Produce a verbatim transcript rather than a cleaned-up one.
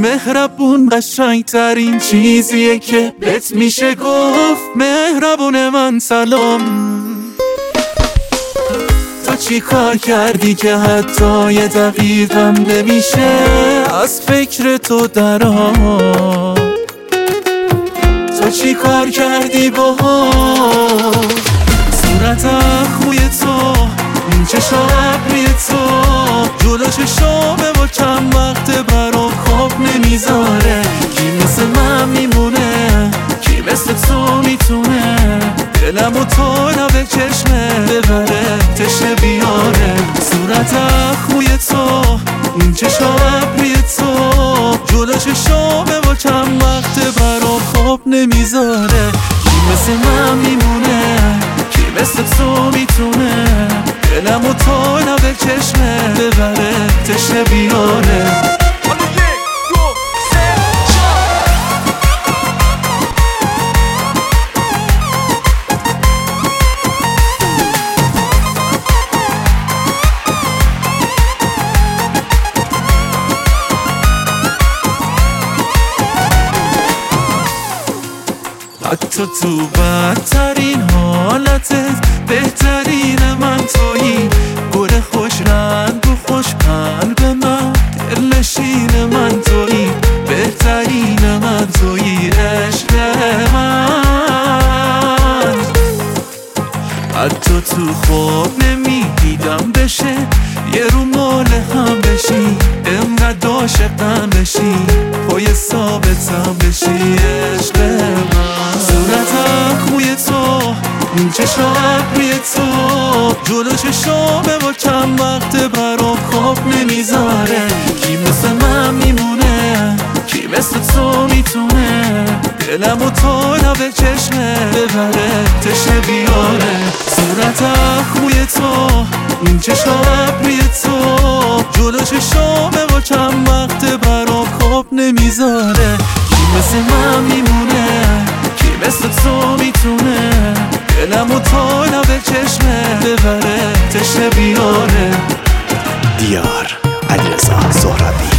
مهربون قشنگ ترین چیزیه که بهت میشه گفت. مهربون من سلام. تو چی کار کردی که حتی یه دقیقم نمیشه از فکر تو درام؟ تو چی کار کردی باها؟ صورتم خوی تو، این چشم ابری تو، جلو چشامه با چند وقت برا خواب نمیذاره. کی مثل من میمونه؟ کی مثل تو میتونه دلم و تو لب چشمه ببره تشنه بیاره؟ صورتم خوی تو، این چشم ابری تو، جلو چشامه با چند وقت برا خواب نمیذاره. کی مثل من میمونه؟ کی مثل تو میتونه دلم و تو لب چشمه ببره تشنه بیاره؟ حتی تو بدترین حالتت بهترین من تویی. گل خوش رنگ و خوش قلب من، دلنشین من تویی. بهترین من تویی عشق من. حتی تو خواب نمیدیدم بشه یه رو مال هم بشی، انقدر عاشقم بشی پای ثابتم بشی عشق من. صورتم خوی تو، این چشم ابری تو، جلو چشامه با چند وقت برام خواب نمیذاره. کی مثل من میمونه؟ کی مثل تو میتونه دلم و تو لب چشمه ببره تشنه بیاره؟ صورتم خوی تو، این چشم ابری تو، جلو چشامه با چند وقت برام خواب نمیذاره. کی مثل من میمونه؟ کی مثل تو میتونه دلم و تو لب چشمه ببره تشنه بیاره؟ دیار علیرضا سهرابی.